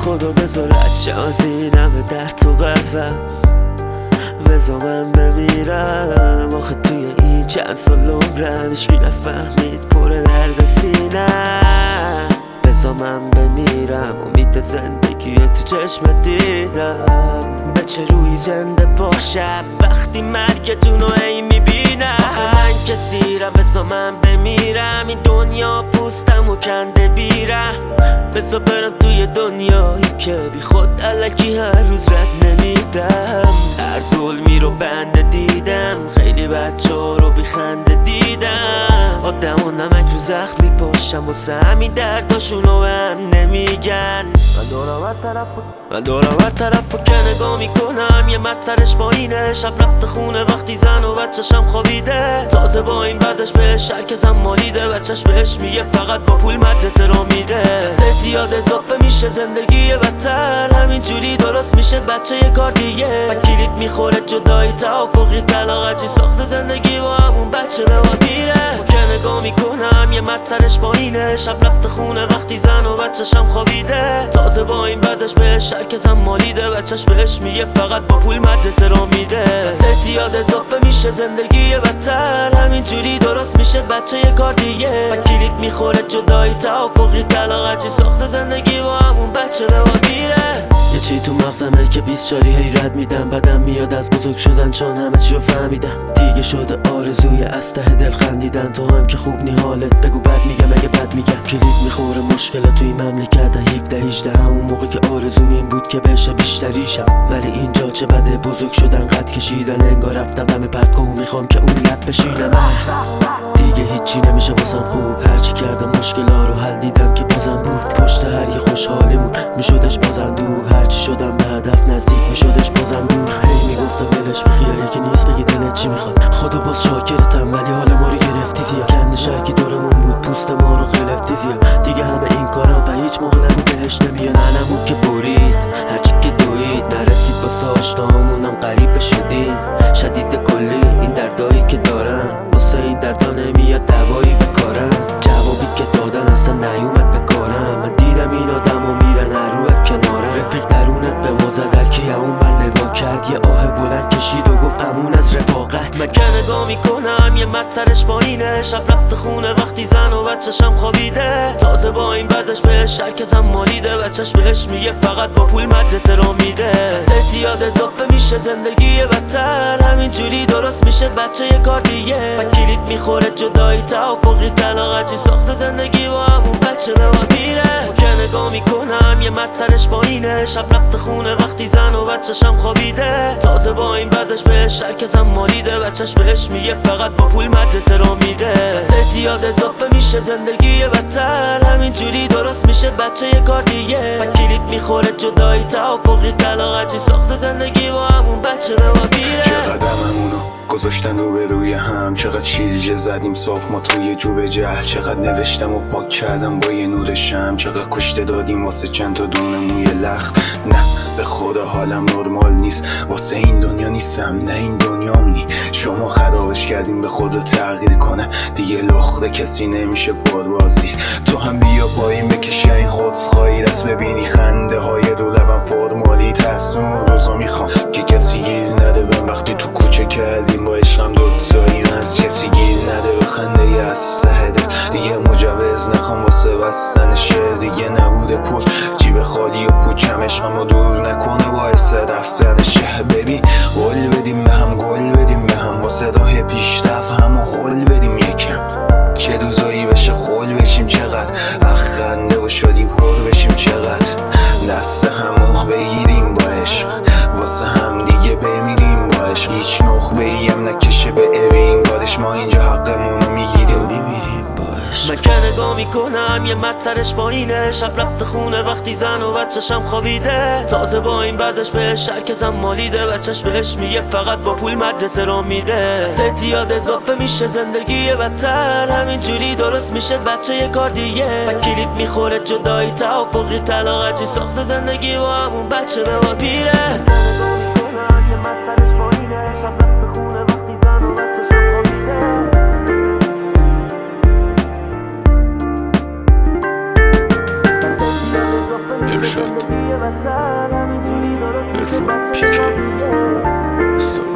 خدا بذار رچه از این همه در تو قلبم، بذار من بمیرم. آخه توی این چند سال عمرم هیچکی نفهمید پر درد سینم. بذار من بمیرم، امید زندگی تو چشم دیدم. به چه روی زنده باشم وقتی مرگتونو ای میبینم. آخه من کسیرم، بذار من بمیرم. این دنیا پوستم و کنده بیرم. بذار برم توی دنیایی که بی خود الکی هر روز رد نمیدم. هر ظلمی رو بنده دیدم، خیلی بچه ها رو بی خنده دیدم. آدم و نمک رو زخم میپاشم واسه همین درداشونو به هم نمیگن. من دارم هر طرف رو که نگاه میکنم یه مرد سرش پایینه، شب رفته خونه وقتی زن و بچه‌شم خوابیده. تازه با این وضعش بهش شرکزم مالیده، بچه‌ش بهش میگه فقط با پول مدرسه رو میده. زیاد اضافه میشه زندگی بدتر، همینجوری درست میشه بچه یه کار دیگه. و کلید میخوره جدایی توافقی طلاق عجی ساخت زندگی با همون بچه به واد میره. که نگاه میکنم یه مرد سرش پایینه، شب رفته خونه وقتی زن و بچه‌شم خوابیده. تازه با این وضعش بهش شرکزم مالیده، بچه‌ش بهش میگه فقط با پول مدرسه رو میده. زیاد اضافه میشه زندگی بدتر، همینجوری درست میشه بچه یه کار دیگه. و کلید میخوره جدایی توافقی طلاق عجی ساخت زندگی با همون بچه به واد میره. یه چی تو مغزمه که 24 هی رد میدم. بدم میاد از بزرگ شدن چون همه چی رو فهمیدم. دیگه شده آرزوی از ته دل خندیدن. تو هم که خوب نی حالت بگو بد میگم اگه بد میگم. کلید میخوره مشکلات توی مملکت 17-18. همون موقع که آرزوم این بود که بشه بیشتریشم. ولی اینجا چه بده بزرگ شدن قد کشیدن. انگار رفتم همه پرتگاه میخوام که اون لب بشینم. دیگه هیچی نمیشه واسم خوب، هرچی کردم مشکلا رو حل دیدم که بازم بود. پشت هر یه خوشحالیمون میشدش بازم دور، هرچی شدم به هدف نزدیک میشدش بازم دور. هی میگفتم ولش بخیال یکی نیست بگی دلت چی میخواد. خدا باز شاکرتم ولی حال ما رو گرفتی زیاد. کند شرکی دورمون بود پوست ما رو خلفتی زیاد. دیگه همه این کارم و هیچ موقع نگو بهش نمیاد. ننمون که برید هرچی که دوید نرسید واسه آشنامونم غریب شدیم. شدید کلی این دردایی که دارم واسه این دردا نمیاد دوایی بکارم. جوابی که دادن اصلا نیومد بکارم. من دیدم این آدمو میرن هر رو کنارم. رفیق درونت به ما زد هر کی اون بر نگاه کرد. یه آه بلند کشید و گفت همون از رفاقت. من که نگاه میکنم یه مرد سرش پایینه، شب رفته خونه وقتی زن و بچه‌شم خوابیده. تازه با این وضعش بهش شرکزم مالیده، بچه‌ش بهش میگه فقط با پول مدرسه رو میده. زیاد اضافه میشه زندگی بدتر، همینجوری درست میشه بچه یه کار دیگه. و کلید میخوره جدایی توافقی طلاق عجی ساخت زندگی با همون بچه به واد میره. که نگاه میکنم یه مرد سرش پایینه، شب رفته خونه وقتی زن و بچه‌شم خوابیده. تازه با این وضعش بهش شرکزم مالیده، بچه‌ش بهش میگه فقط با پول مدرسه رو میده. زیاد اضافه میشه زندگی بدتر، همینجوری درست میشه بچه یه کار دیگه. و کلید میخوره جدایی توافقی طلاق عجی ساخت زندگی با همون بچه به واد میره. چقدر همونو گذاشتن رو به روی هم، چقدر شیرجه زدیم صاف ما توی جوب جهل. چقدر نوشتم و پاک کردم با یه نور شم، چقدر کشته دادیم واسه چند تا دونه موی لخت. نه به خدا حالم نرمال نیست، واسه این دنیا نیستم نه این دنیام نی. شما خرابش کردیم به خدا تغییر کنه، دیگه لخته کسی نمیشه بازدید. تو هم بیا پایین بکشه این خودخواهی دست ببینی خنده های رو لبم فرمالی. تحسون روزا میخوام که کسی گیر نده بهم وقتی تو کوچه کردیم با عشقم دوتایی. از کسی گیر نده به خنده ی از ته دل. دیگه مجوز نخوام واسه بستن شعر، دیگه نبوده پول جیب خالی و پوچم. عشقم رو دور نکنه باعث رفتن شه. ببین قول بدیم به هم گل بدیم به هم، واسه راه پیشرفت هم و قول بدیم یکم. چه روزایی بشه خول بشیم چقدر، خنده و شادی پر بشیم چقدر. دست همو بگیریم با عشق واسه هم دیگه بمیریم با عشق. هیچ نخبه‌ای هم نکشه به اوین کارش، ما اینجا حقمونو میگیریم میمیریم با عشق. من که نگاه میکنم یه مرد سرش پایینه، شب رفته خونه وقتی زن و بچه‌شم خوابیده. تازه با این وضعش بهش شرکزم مالیده، بچه‌ش بهش میگه فقط با پول مدرسه رو میده. زیاد اضافه میشه زندگی بدتر، همینجوری درست میشه بچه یه کار دیگه. و کلید میخوره جدایی توافقی طلاق عجی ساخت زندگی با همون بچه به واد میره. ارشاد عرفان پیکی